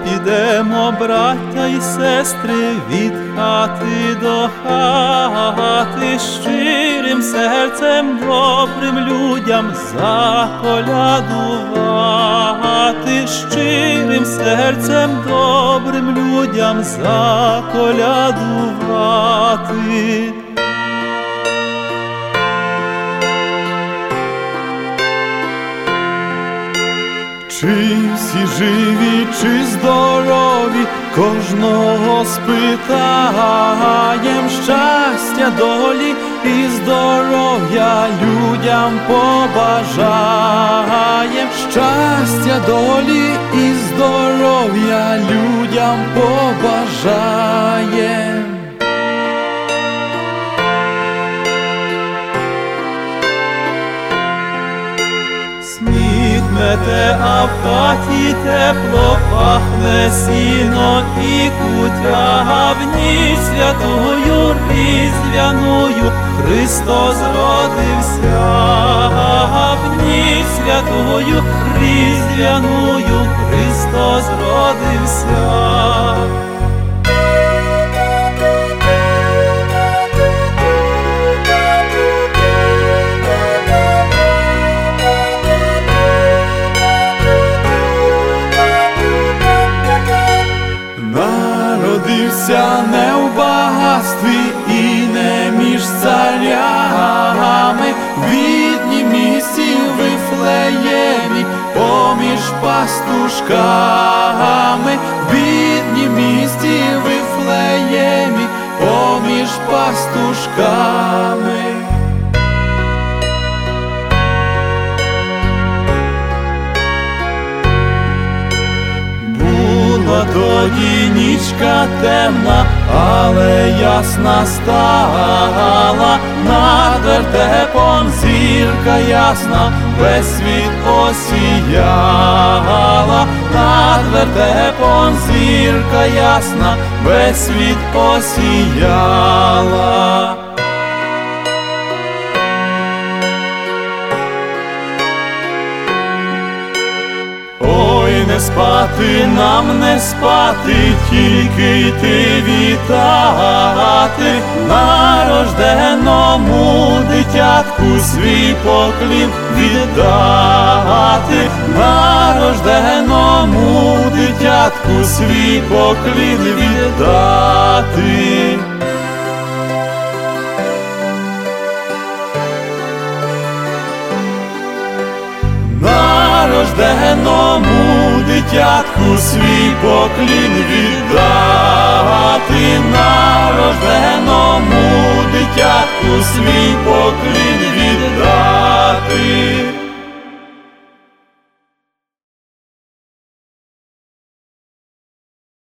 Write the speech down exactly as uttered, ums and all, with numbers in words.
підемо, браття й сестри, від хати до хати, щирим серцем добрим людям заколядувати, щирим серцем добрим людям заколядувати. Чи всі живі, чи здорові, кожного спитаєм, щастя, долі і здоров'я людям побажаєм, щастя, долі і здоров'я людям побажаєм. Сніг мете, а в хаті тепло, пахне сіно і кутя, в ніч святою різдвяною Христос родився, в ніч святою різдвяною Христос родився. Народився не в багатстві і не між царями, в біднім місті в Вифлеємі, поміж пастушками, в біднім місті в Вифлеємі, поміж пастушками. Тоді нічка темна, але ясна стала, над вертепом зірка ясна, весь світ осіяла, над вертепом зірка ясна, весь світ осіяла. Не спати нам, не спати, тільки йти вітати, нарожденому дитятку свій поклін віддати, нарожденому дитятку свій поклін віддати. Нарожденому дитятку свій поклін віддати, нарожденому дитятку свій поклін віддати.